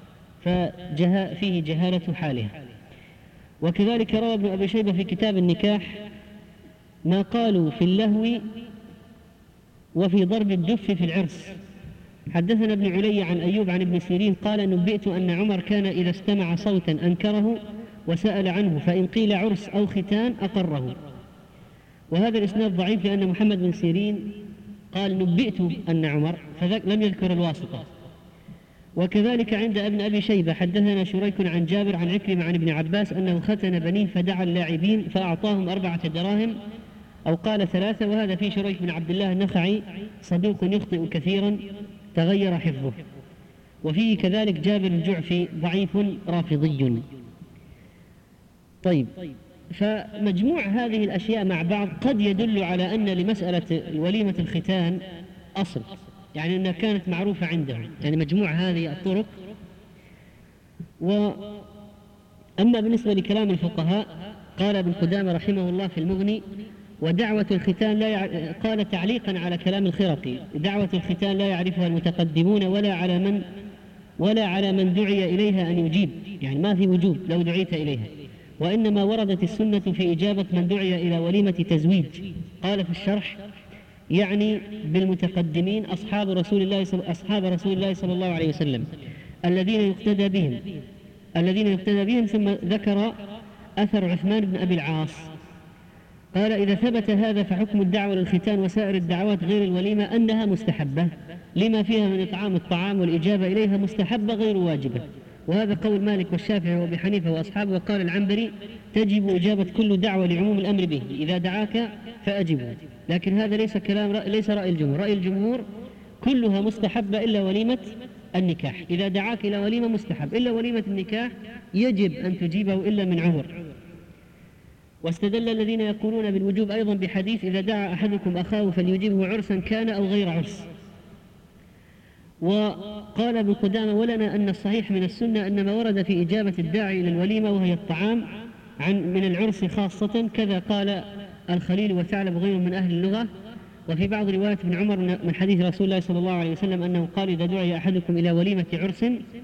فيه جهالة حالها. وكذلك روى ابن أبي شيبة في كتاب النكاح ما قالوا في اللهو وفي ضرب الدف في العرس. حدثنا ابن علي عن أيوب عن ابن سيرين قال نبئت أن عمر كان إذا استمع صوتا أنكره وسأل عنه فإن قيل عرس أو ختان أقره. وهذا الإسناد ضعيف لأن محمد بن سيرين قال نبئت أن عمر فلم يذكر الواسطة. وكذلك عند ابن أبي شيبة حدثنا شريك عن جابر عن عكرمة عن ابن عباس أنه ختن بنيه فدعا اللاعبين فأعطاهم 4 دراهم أو قال 3. وهذا في شريك بن عبد الله النخعي صدوق يخطئ كثيرا تغير حفظه. وفيه كذلك جابر الجعفي ضعيف رافضي. طيب، فمجموع هذه الأشياء مع بعض قد يدل على أن لمسألة وليمة الختان أصل، يعني أنها كانت معروفة عندهم، يعني مجموع هذه الطرق. وأما بالنسبة لكلام الفقهاء قال ابن قدامة رحمه الله في المغني: ودعوة الختان قال تعليقا على كلام الخرقي: دعوة الختان لا يعرفها المتقدمون ولا على من دعي إليها أن يجيب، يعني ما في وجوب لو دعيت إليها، وإنما وردت السنة في إجابة من دعي إلى وليمة تزويج. قال في الشرح: يعني بالمتقدمين أصحاب رسول الله صلى الله عليه وسلم الذين يقتدى بهم. ثم ذكر أثر عثمان بن أبي العاص قال: إذا ثبت هذا فحكم الدعوة للختان وسائر الدعوات غير الوليمة أنها مستحبة لما فيها من إطعام الطعام، والإجابة إليها مستحبة غير واجبة. وهذا قول مالك والشافعي وأبي حنيفة وأصحابه. وقال العنبري: تجب إجابة كل دعوة لعموم الأمر به، إذا دعاك فأجبه. لكن هذا ليس رأي الجمهور. رأي الجمهور كلها مستحبة إلا وليمة النكاح. إذا دعاك إلى وليمة مستحب، إلا وليمة النكاح يجب أن تجيبه إلا من عذر. واستدل الذين يقولون بالوجوب أيضا بحديث: إذا دعا أحدكم أخاه فليجيبه عرسا كان أو غير عرس. وقال ابن قدامة: ولنا أن الصحيح من السنة أن ما ورد في إجابة الداعي إلى الوليمة وهي الطعام من العرس خاصة، كذا قال الخليل وثعلب وغيره من أهل اللغة. وفي بعض رواية ابن عمر من حديث رسول الله صلى الله عليه وسلم أنه قال: إذا دعي أحدكم إلى وليمة عرس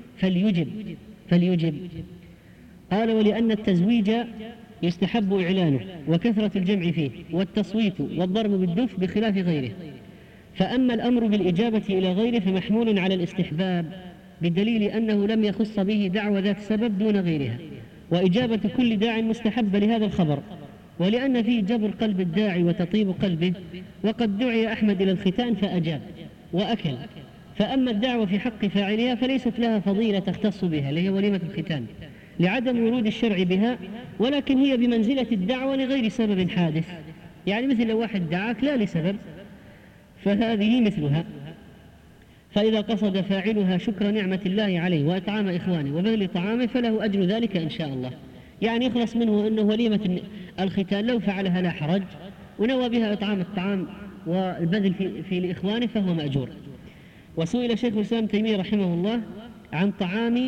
فليجب. قال: ولأن التزويج يستحب إعلانه وكثرة الجمع فيه والتصويت والضرب بالدف بخلاف غيره. فأما الأمر بالإجابة إلى غيره فمحمول على الاستحباب، بدليل أنه لم يخص به دعوة ذات سبب دون غيرها، وإجابة كل داع مستحبة لهذا الخبر، ولأن فيه جبر قلب الداعي وتطيب قلبه. وقد دعي أحمد إلى الختان فأجاب وأكل. فأما الدعوة في حق فاعلها فليست لها فضيلة تختص بها، اللي هي وليمة الختان، لعدم ورود الشرع بها، ولكن هي بمنزلة الدعوة لغير سبب حادث. يعني مثل لو واحد دعاك لا لسبب، فهذه مثلها. فإذا قصد فاعلها شكر نعمة الله عليه وإطعام إخوانه وبذل طعامه فله أجر ذلك إن شاء الله. يعني يخلص منه أنه وليمة الختان لو فعلها لا حرج، ونوى بها إطعام الطعام والبذل في لإخوانه فهو مأجور. وسئل شيخ الإسلام تيمية رحمه الله عن طعام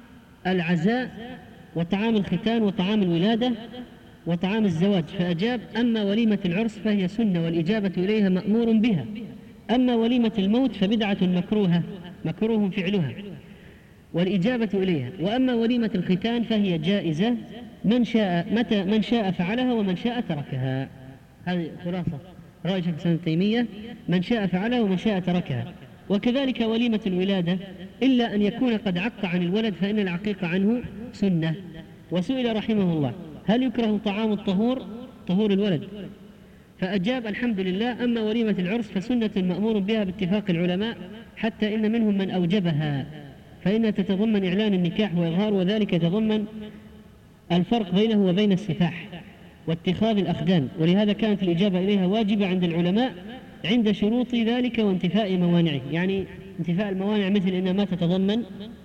العزاء وطعام الختان وطعام الولادة وطعام الزواج، فأجاب: أما وليمة العرس فهي سنة والإجابة إليها مأمور بها، أما وليمة الموت فبدعة مكروه فعلها والإجابة إليها، وأما وليمة الختان فهي جائزة من شاء فعلها ومن شاء تركها. هذه خلاصة رأي شيخ الإسلام تيمية: من شاء فعلها ومن شاء تركها. وكذلك وليمة الولادة، إلا أن يكون قد عق عن الولد فإن العقيق عنه سنة. وسئل رحمه الله: هل يكره طعام الطهور الولد؟ فأجاب: الحمد لله، أما وليمة العرس فسنة مأمور بها باتفاق العلماء، حتى إن منهم من أوجبها، فإنها تتضمن إعلان النكاح وإظهار، وذلك يتضمن الفرق بينه وبين السفاح واتخاذ الأخدان، ولهذا كانت الإجابة إليها واجبة عند العلماء عند شروط ذلك وانتفاء موانعه. يعني انتفاء الموانع مثل إنها ما تتضمن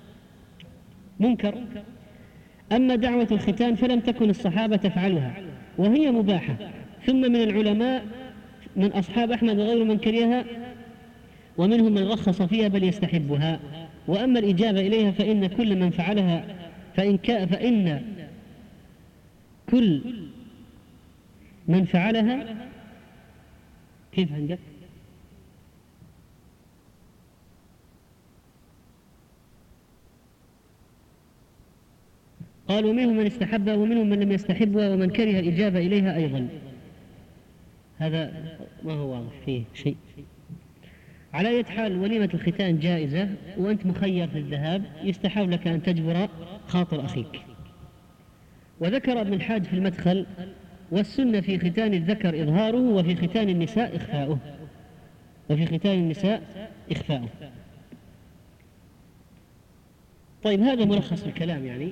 منكر. أما دعوة الختان فلم تكن الصحابة تفعلها وهي مباحة، ثم من العلماء من أصحاب أحمد وغير من كرهها، ومنهم من رخص فيها بل يستحبها. وأما الإجابة إليها فإن كل من فعلها فإن كل من فعلها كيف عندك؟ قالوا: منهم من استحبها ومنهم من لم يستحبها ومن كره الإجابة إليها أيضا. هذا ما هو واضح فيه شيء. على أي حال وليمة الختان جائزة، وأنت مخير في الذهاب، يستحب لك أن تجبر خاطر أخيك. وذكر ابن الحاج في المدخل: والسنة في ختان الذكر إظهاره، وفي ختان النساء إخفاؤه. طيب، هذا ملخص الكلام يعني،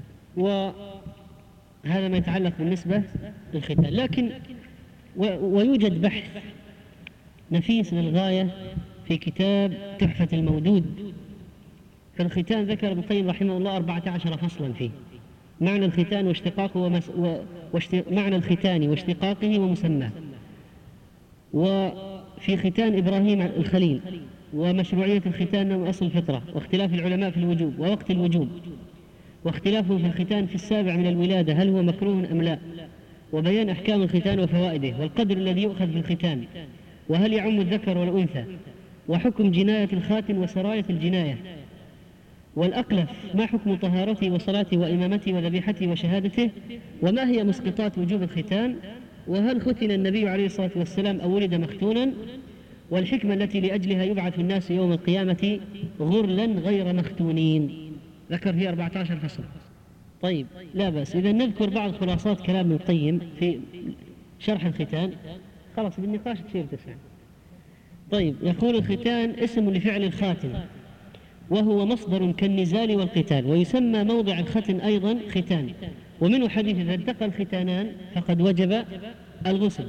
وهذا ما يتعلق بالنسبة للختان. لكن ويوجد بحث نفيس للغاية في كتاب تحفة المودود في الختان، ذكر ابن القيم رحمه الله 14 فصلا فيه، معنى الختان واشتقاقه معنى الختان واشتقاقه ومسماه. وفي ختان إبراهيم الخليل ومشروعية الختان وأصل الفطرة، واختلاف العلماء في الوجوب ووقت الوجوب، واختلافهم في الختان في السابع من الولادة هل هو مكروه أم لا، وبيان أحكام الختان وفوائده والقدر الذي يؤخذ في الختان، وهل يعم الذكر والأنثى، وحكم جناية الخاتن وسراية الجناية، والأقلف ما حكم طهارته وصلاته وإمامته وذبيحته وشهادته، وما هي مسقطات وجوب الختان، وهل ختن النبي عليه الصلاة والسلام أو ولد مختونا، والحكمة التي لأجلها يبعث الناس يوم القيامة غرلا غير مختونين. ذكر فيه 14 فصل. طيب لا بأس إذا نذكر بعض خلاصات كلام ابن القيم في شرح الختان، خلاص بالنقاش تصير تسع. طيب يقول الختان اسم لفعل الخاتم، وهو مصدر كالنزال والقتال، ويسمى موضع الختن أيضا ختان، ومنه حديث إذا التقى الختانان فقد وجب الغسل.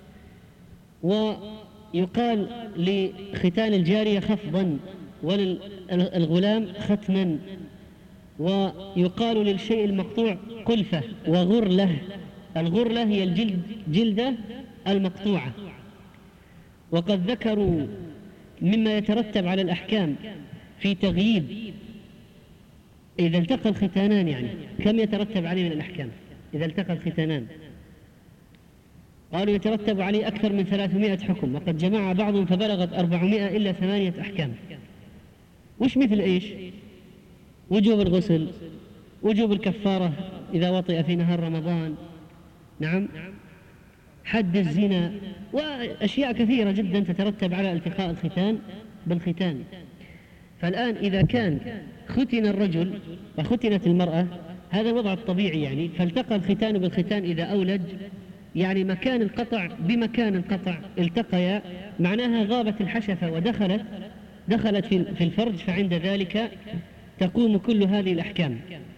ويقال لختان الجارية خفضا وللغلام ختنا، ويقال للشيء المقطوع قلفة وغرلة. الغرلة هي الجلدة المقطوعة. وقد ذكروا مما يترتب على الأحكام في تغييب إذا التقى الختانان، يعني كم يترتب عليه من الأحكام إذا التقى الختانان؟ قالوا يترتب عليه أكثر من 300 حكم، وقد جمع بعضهم فبلغت 400 إلا 8 أحكام. وش مثل إيش؟ وجوب الغسل، وجوب الكفارة إذا وطئ في نهار رمضان، نعم، حد الزنا، وأشياء كثيرة جدا تترتب على التقاء الختان بالختان. فالآن إذا كان ختن الرجل وختنت المرأة، هذا الوضع الطبيعي يعني، فالتقى الختان بالختان إذا أولج، يعني مكان القطع بمكان القطع التقيا، معناها غابت الحشفة ودخلت في الفرج، فعند ذلك تقوم كل هذه الأحكام.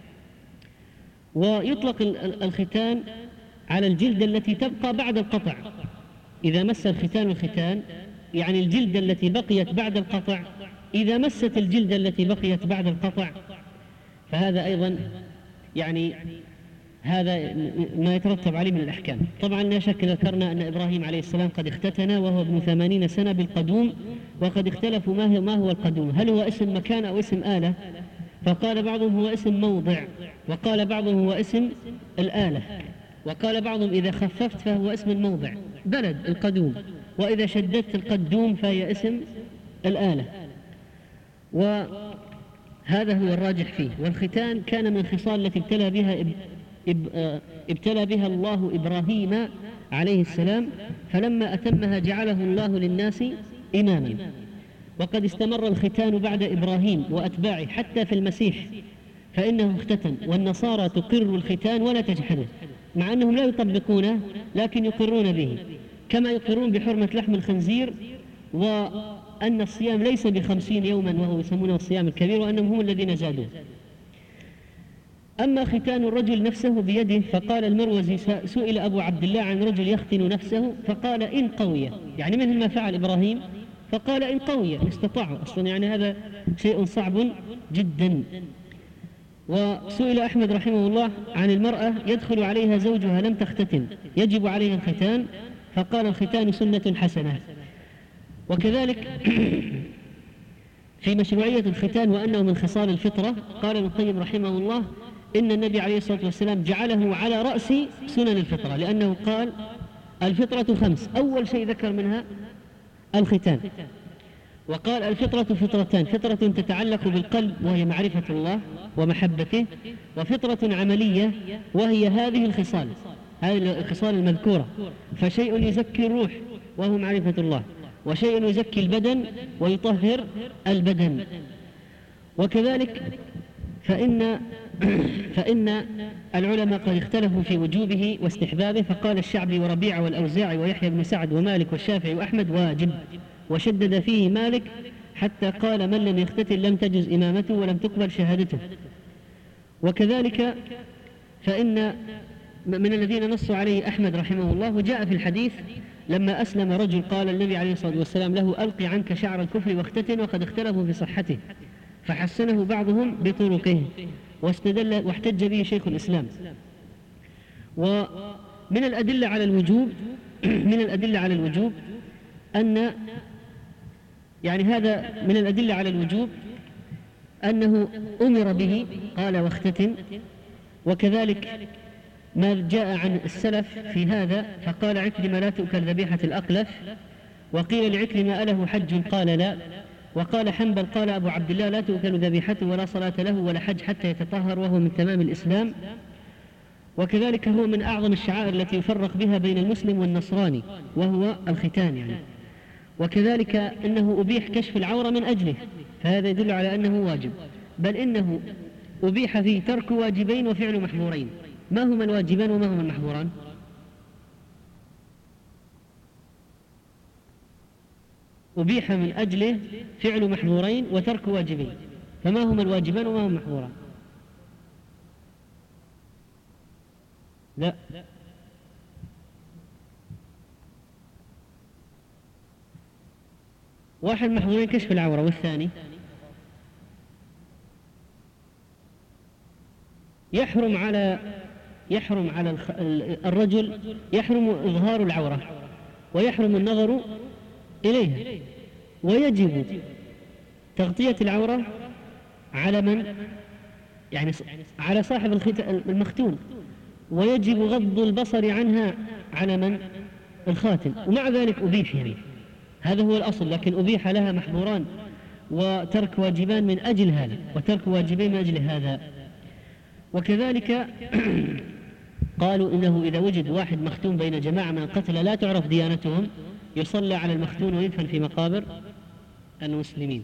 ويطلق الختان على الجلد التي تبقى بعد القطع، إذا مس الختان الختان يعني الجلد التي بقيت بعد القطع، إذا مست الجلد التي بقيت بعد القطع فهذا أيضا يعني هذا ما يترتب عليه من الأحكام. طبعا لا شك ذكرنا أن إبراهيم عليه السلام قد اختتن وهو ابن 80 سنة بالقدوم، وقد اختلفوا ما هو القدوم، هل هو اسم مكان أو اسم آلة؟ فقال بعضهم هو اسم موضع، وقال بعضهم هو اسم الآلة، وقال بعضهم إذا خففت فهو اسم الموضع بلد القدوم، وإذا شددت القدوم فهي اسم الآلة. وهذا هو الراجح فيه. والختان كان من الخصال التي ابتلى بها الله إبراهيم عليه السلام، فلما أتمها جعله الله للناس إماما. وقد استمر الختان بعد إبراهيم وأتباعه حتى في المسيح، فإنه اختتن، والنصارى تقر الختان ولا تجحده، مع أنهم لا يطبقونه لكن يقرون به، كما يقرون بحرمة لحم الخنزير، وأن الصيام ليس ب50 يوما وهو يسمونه الصيام الكبير، وأنهم هم الذين زادوه. أما ختان الرجل نفسه بيده، فقال المروزي سئل أبو عبد الله عن رجل يختن نفسه فقال إن قوي، يعني مثل ما فعل إبراهيم، فقال إن قوي استطاعوا، أصلا يعني هذا شيء صعب جدا. وسئل أحمد رحمه الله عن المرأة يدخل عليها زوجها لم تختتن يجب عليها الختان، فقال الختان سنة حسنة. وكذلك في مشروعية الختان وأنه من خصال الفطرة، قال ابن القيم رحمه الله إن النبي عليه الصلاة والسلام جعله على رأس سنن الفطرة، لأنه قال الفطرة 5، أول شيء ذكر منها الختان، وقال الفطرة فطرتان، فطرة تتعلق بالقلب وهي معرفة الله ومحبته، وفطرة عملية وهي هذه الخصال، هذه الخصال المذكورة، فشيء يزكي الروح وهو معرفة الله، وشيء يزكي البدن ويطهر البدن. وكذلك فإن العلماء قد اختلفوا في وجوبه واستحبابه، فقال الشعبي وربيعة والأوزاعي ويحيى بن سعد ومالك والشافعي وأحمد واجب، وشدد فيه مالك حتى قال من لم يختتن لم تجز إمامته ولم تقبل شهادته. وكذلك فإن من الذين نصوا عليه أحمد رحمه الله، وجاء في الحديث لما أسلم رجل قال النبي عليه الصلاة والسلام له ألقي عنك شعر الكفر واختتن، وقد اختلفوا في صحته، فحسنه بعضهم بطرقه واحتج به شيخ الإسلام. ومن الأدلة على الوجوب من الأدلة على الوجوب أن يعني هذا من الأدلة على الوجوب أنه أمر به قال واختتن. وكذلك ما جاء عن السلف في هذا، فقال عكرمة لا تؤكل ذبيحة الأقلف، وقيل لعكرمة أله حج قال لا، وقال حنبل قال أبو عبد الله لا تؤكل ذبيحته ولا صلاة له ولا حج حتى يتطهر وهو من تمام الإسلام. وكذلك هو من أعظم الشعائر التي يفرق بها بين المسلم والنصراني وهو الختان يعني. وكذلك إنه أبيح كشف العورة من أجله، فهذا يدل على أنه واجب، بل إنه أبيح فيه ترك واجبين وفعل محظورين. ما هما الواجبان وما هما المحظوران؟ أبيح من أجله فعل محظورين وترك واجبين، فما هما الواجبان وما هما المحظوران؟ لا، واحد محظورين كشف العورة، والثاني يحرم على الرجل يحرم إظهار العورة ويحرم النظر إليها، ويجب تغطية العورة على من يعني على صاحب المختون، ويجب غض البصر عنها على من الخاتم، ومع ذلك أبيح يعني هذا هو الأصل، لكن أبيح لها محظوران وترك واجبان من أجل هذا وترك واجبين من أجل هذا. وكذلك قالوا إنه إذا وجد واحد مختون بين جماعة من القتلى لا تعرف ديانتهم يصلى على المختون ويدفن في مقابر المسلمين.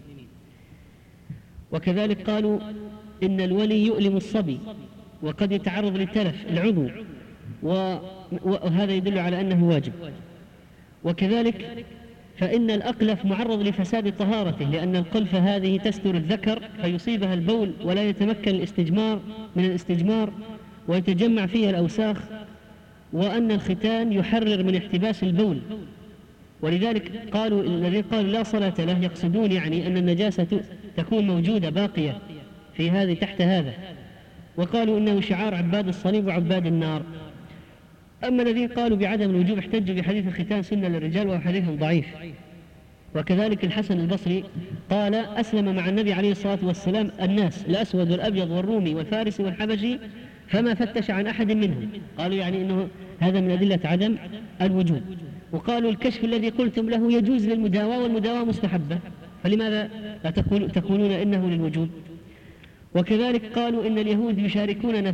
وكذلك قالوا إن الولي يؤلم الصبي وقد يتعرض للتلف العضو، وهذا يدل على أنه واجب. وكذلك فإن الأقلف معرض لفساد طهارته، لأن القلفة هذه تستر الذكر فيصيبها البول ولا يتمكن من الاستجمار ويتجمع فيها الأوساخ، وأن الختان يحرر من احتباس البول، ولذلك قالوا الذين قالوا لا صلاة له يقصدون يعني أن النجاسة تكون موجودة باقية في هذه تحت هذا، وقالوا إنه شعار عباد الصليب وعباد النار. أما الذين قالوا بعدم الوجوب احتجوا بحديث الختان سنة للرجال وهو حديث ضعيف. وكذلك الحسن البصري قال أسلم مع النبي عليه الصلاة والسلام الناس الأسود والأبيض والرومي والفارسي والحبشي فما فتش عن أحد منهم، قالوا يعني إنه هذا من أدلة عدم الوجوب. وقالوا الكشف الذي قلتم له يجوز للمداواة والمداواة مستحبة، فلماذا لا تقولون إنه للوجوب؟ وكذلك قالوا إن اليهود يشاركوننا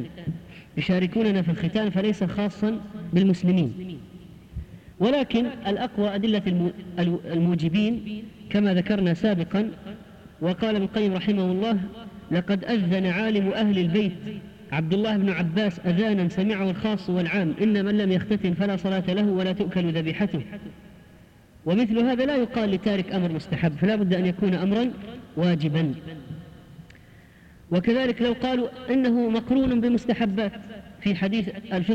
في الختان فليس خاصا بالمسلمين. ولكن الأقوى أدلة الموجبين كما ذكرنا سابقا، وقال ابن القيم رحمه الله لقد أذن عالم أهل البيت عبد الله بن عباس أذانا سمعه الخاص والعام إن من لم يختتن فلا صلاة له ولا تؤكل ذبيحته. ومثل هذا لا يقال لتارك أمر مستحب، فلا بد أن يكون أمرا واجبا. وكذلك لو قالوا إنه مقرون بمستحبات في حديث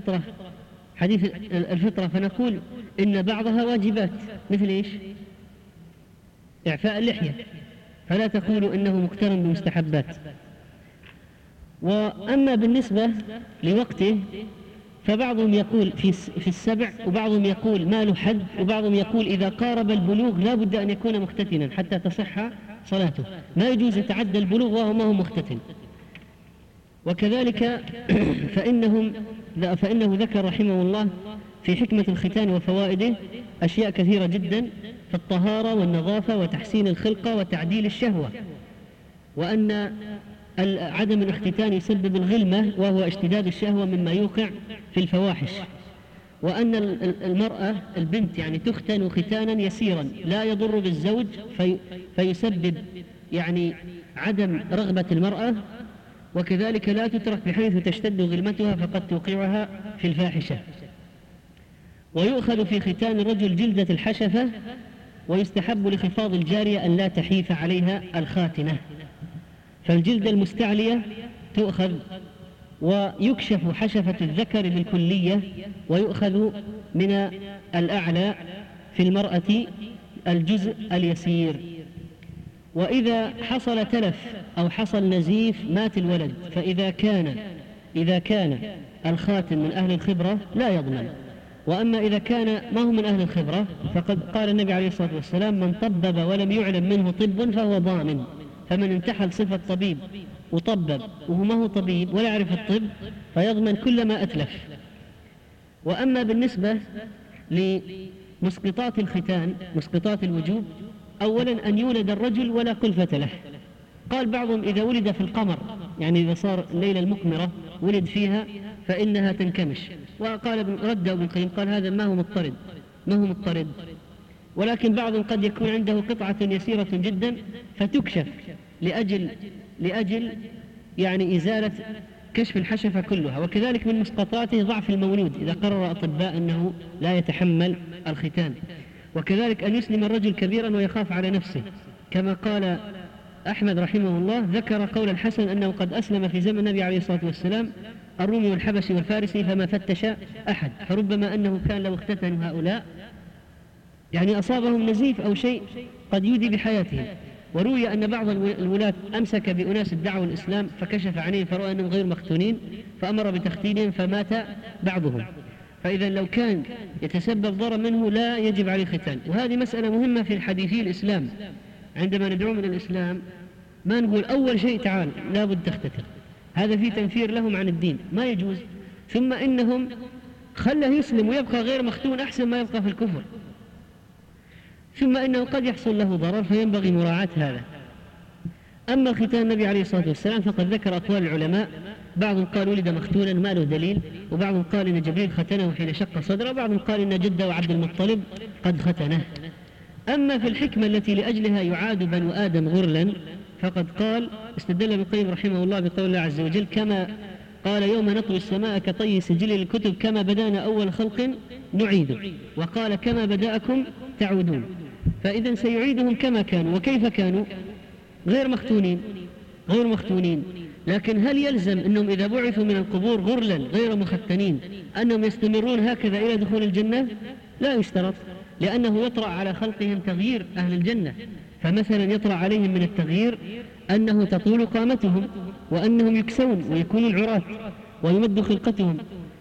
الفطرة فنقول إن بعضها واجبات، مثل إيش؟ إعفاء اللحية، فلا تقولوا إنه مقترن بمستحبات. وأما بالنسبة لوقته فبعضهم يقول في السبع، وبعضهم يقول ما له حد، وبعضهم يقول إذا قارب البلوغ لا بد أن يكون مختتنا حتى تصح صلاته، ما يجوز يتعدى البلوغ وهو ما هو مختتن. وكذلك فإنه ذكر رحمه الله في حكمة الختان وفوائده أشياء كثيرة جدا في الطهارة والنظافة وتحسين الخلقة وتعديل الشهوة، وأن عدم الاختتان يسبب الغلمة وهو اشتداد الشهوة مما يوقع في الفواحش، وأن المرأة البنت يعني تختن ختانا يسيرا لا يضر بالزوج فيسبب يعني عدم رغبة المرأة، وكذلك لا تترك بحيث تشتد غلمتها فقد توقعها في الفاحشة. ويؤخذ في ختان الرجل جلدة الحشفة، ويستحب لخفاض الجارية أن لا تحيف عليها الخاتنة، فالجلدة المستعلية تؤخذ، ويكشف حشفة الذكر بالكلية، ويؤخذ من الأعلى في المرأة الجزء اليسير. وإذا حصل تلف أو حصل نزيف مات الولد، إذا كان الخاتن من أهل الخبرة لا يضمن. وأما إذا كان ما هو من أهل الخبرة فقد قال النبي عليه الصلاة والسلام: من طبب ولم يعلم منه طب فهو ضامن. فمن انتحل صفة طبيب وطبب وهو ما هو طبيب ولا يعرف الطب فيضمن كل ما أتلف. وأما بالنسبة لمسقطات الختان، مسقطات الوجوب، أولا أن يولد الرجل ولا كلفة له. قال بعضهم إذا ولد في القمر، يعني إذا صار الليلة المقمرة ولد فيها فإنها تنكمش. وقال رد ابن القيم قال هذا ما هو مضطرد، ولكن بعضهم قد يكون عنده قطعة يسيرة جدا فتكشف لأجل يعني إزالة كشف الحشفة كلها. وكذلك من مسقطاته ضعف المولود إذا قرر أطباء أنه لا يتحمل الختان. وكذلك أن يسلم الرجل كبيرا ويخاف على نفسه، كما قال أحمد رحمه الله ذكر قول الحسن أنه قد أسلم في زمن النبي عليه الصلاة والسلام الرومي والحبشي والفارسي فما فتش أحد، فربما أنه كان لو اختتنوا هؤلاء يعني أصابهم نزيف أو شيء قد يودي بحياتهم. وروي أن بعض الولاة أمسك بأناس الدعوة الإسلام فكشف عنهم فرأى أنهم غير مختونين فأمر بتختينهم فمات بعضهم. فإذا لو كان يتسبب ضرر منه لا يجب عليه ختان. وهذه مسألة مهمة في حديثي الإسلام، عندما ندعو من الإسلام ما نقول أول شيء تعال لابد تختتن، هذا فيه تنفير لهم عن الدين، ما يجوز. ثم إنهم خله يسلم ويبقى غير مختون أحسن ما يبقى في الكفر. ثم إنه قد يحصل له ضرر فينبغي مراعاة هذا. أما الختان النبي عليه الصلاة والسلام فقد ذكر أقوال العلماء، بعضهم قال ولد مختونا ما له دليل، وبعضهم قال إن جبريل ختنه حين شق صدره، وبعضهم قال إن جده وعبد المطلب قد ختنه. أما في الحكمة التي لأجلها يعاد بنو آدم غرلا فقد قال استدل ابن القيم رحمه الله بقول الله عز وجل كما قال يوم نطوي السماء كطي سجل للكتب كما بدأنا أول خلق نعيده، وقال كما بدأكم تعودون. فإذا سيعيدهم كما كانوا. وكيف كانوا؟ غير مختونين. لكن هل يلزم أنهم إذا بعثوا من القبور غرلا غير مختنين أنهم يستمرون هكذا إلى دخول الجنة؟ لا يشترط، لأنه يطرأ على خلقهم تغيير أهل الجنة. فمثلا يطرأ عليهم من التغيير أنه تطول قامتهم وأنهم يكسون ويكونون عراة ويمد خلقتهم.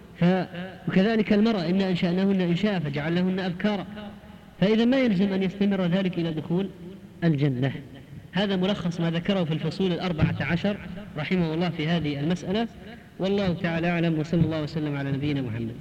وكذلك المرأة إن أنشأناهن إنشاء فجعلناهن أبكارا. فإذا ما يلزم أن يستمر ذلك إلى دخول الجنة. هذا ملخص ما ذكره في الفصول 14 رحمه الله في هذه المسألة، والله تعالى أعلم، وصلى الله وسلم على نبينا محمد.